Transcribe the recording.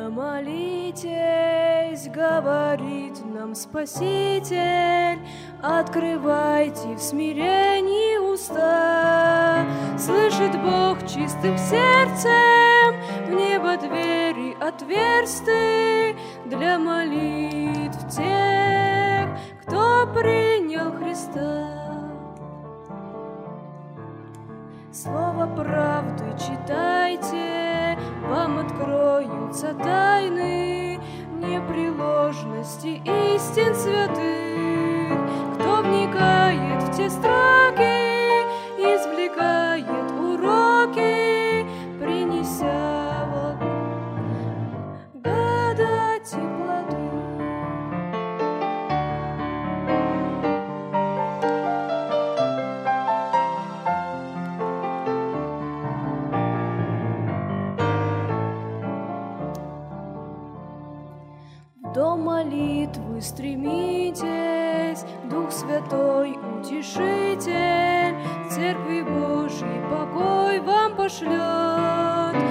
Молитесь, говорит нам Спаситель, открывайте в смирении уста. Слышит Бог чистым сердцем, в небо двери отверсты для молитв тех, кто принял Христа. Слово правды читайте, вам откроются тайны непреложности истин святых. Кто вникает в те строки, извлекает уроки, принеся вот гадать и плоды. До молитвы стремитесь, Дух Святой Утешитель, в Церкви Божьей покой вам пошлет.